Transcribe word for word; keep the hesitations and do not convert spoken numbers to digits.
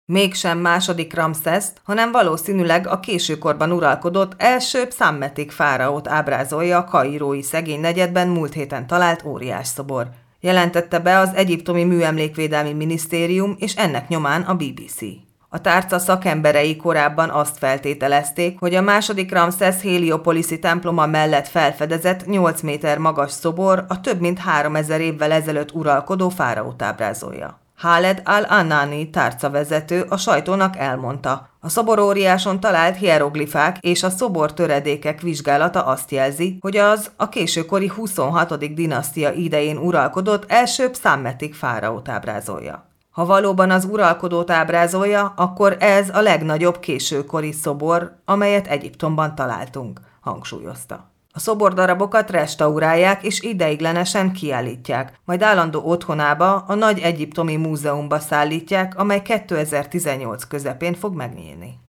Mégsem második Ramszeszt, hanem valószínűleg a későkorban uralkodott első Psammetik fáraót ábrázolja a kairói szegény negyedben múlt héten talált óriásszobor. Jelentette be az egyiptomi műemlékvédelmi minisztérium és ennek nyomán a bé bé cé. A tárca szakemberei korábban azt feltételezték, hogy a második Ramszesz Héliopoliszi temploma mellett felfedezett nyolc méter magas szobor a több mint háromezer évvel ezelőtt uralkodó fáraót ábrázolja. Khaled al-Annani tárcavezető a sajtónak elmondta, a szoboróriáson talált hieroglifák és a szobor töredékek vizsgálata azt jelzi, hogy az a későkori huszonhatodik dinasztia idején uralkodott első Psammetik fáraót ábrázolja. Ha valóban az uralkodót ábrázolja, akkor ez a legnagyobb későkori szobor, amelyet Egyiptomban találtunk, hangsúlyozta. A szobordarabokat restaurálják és ideiglenesen kiállítják, majd állandó otthonába, a Nagy Egyiptomi Múzeumba szállítják, amely kétezer-tizennyolc közepén fog megnyílni.